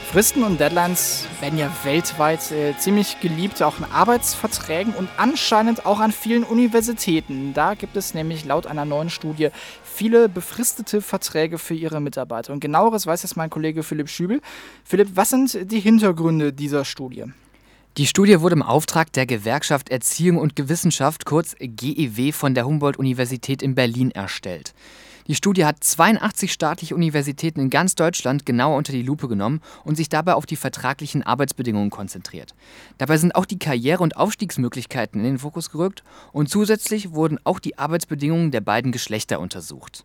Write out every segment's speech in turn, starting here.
Fristen und Deadlines werden ja weltweit ziemlich geliebt, auch in Arbeitsverträgen und anscheinend auch an vielen Universitäten. Da gibt es nämlich laut einer neuen Studie viele befristete Verträge für ihre Mitarbeiter. Und genaueres weiß jetzt mein Kollege Philipp Schübel. Philipp, was sind die Hintergründe dieser Studie? Die Studie wurde im Auftrag der Gewerkschaft Erziehung und Wissenschaft, kurz GEW, von der Humboldt-Universität in Berlin erstellt. Die Studie hat 82 staatliche Universitäten in ganz Deutschland genauer unter die Lupe genommen und sich dabei auf die vertraglichen Arbeitsbedingungen konzentriert. Dabei sind auch die Karriere- und Aufstiegsmöglichkeiten in den Fokus gerückt und zusätzlich wurden auch die Arbeitsbedingungen der beiden Geschlechter untersucht.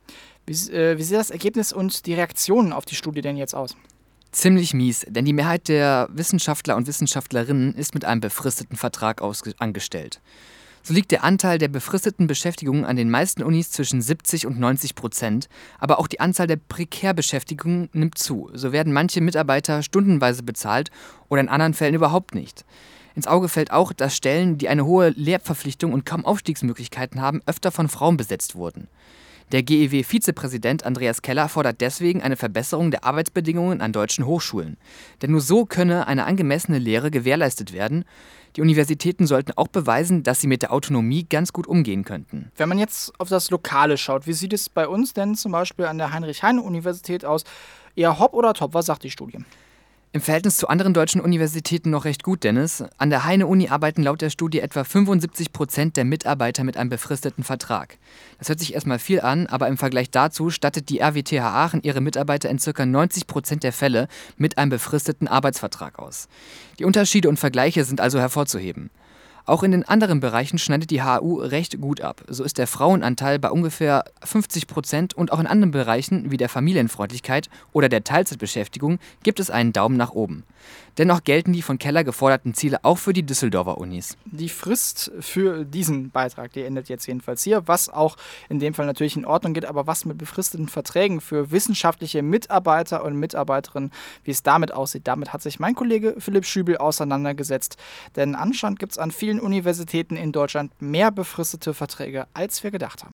Wie sieht das Ergebnis und die Reaktionen auf die Studie denn jetzt aus? Ziemlich mies, denn die Mehrheit der Wissenschaftler und Wissenschaftlerinnen ist mit einem befristeten Vertrag angestellt. So liegt der Anteil der befristeten Beschäftigungen an den meisten Unis zwischen 70 und 90%, aber auch die Anzahl der Prekärbeschäftigungen nimmt zu. So werden manche Mitarbeiter stundenweise bezahlt oder in anderen Fällen überhaupt nicht. Ins Auge fällt auch, dass Stellen, die eine hohe Lehrverpflichtung und kaum Aufstiegsmöglichkeiten haben, öfter von Frauen besetzt wurden. Der GEW-Vizepräsident Andreas Keller fordert deswegen eine Verbesserung der Arbeitsbedingungen an deutschen Hochschulen. Denn nur so könne eine angemessene Lehre gewährleistet werden. Die Universitäten sollten auch beweisen, dass sie mit der Autonomie ganz gut umgehen könnten. Wenn man jetzt auf das Lokale schaut, wie sieht es bei uns denn zum Beispiel an der Heinrich-Heine-Universität aus? Eher hopp oder top? Was sagt die Studie? Im Verhältnis zu anderen deutschen Universitäten noch recht gut, Dennis. An der Heine-Uni arbeiten laut der Studie etwa 75% der Mitarbeiter mit einem befristeten Vertrag. Das hört sich erstmal viel an, aber im Vergleich dazu stattet die RWTH Aachen ihre Mitarbeiter in ca. 90% der Fälle mit einem befristeten Arbeitsvertrag aus. Die Unterschiede und Vergleiche sind also hervorzuheben. Auch in den anderen Bereichen schneidet die HU recht gut ab. So ist der Frauenanteil bei ungefähr 50% und auch in anderen Bereichen wie der Familienfreundlichkeit oder der Teilzeitbeschäftigung gibt es einen Daumen nach oben. Dennoch gelten die von Keller geforderten Ziele auch für die Düsseldorfer Unis. Die Frist für diesen Beitrag, die endet jetzt jedenfalls hier, was auch in dem Fall natürlich in Ordnung geht, aber was mit befristeten Verträgen für wissenschaftliche Mitarbeiter und Mitarbeiterinnen, wie es damit aussieht, damit hat sich mein Kollege Philipp Schübel auseinandergesetzt. Denn anscheinend gibt es an vielen Universitäten in Deutschland mehr befristete Verträge, als wir gedacht haben.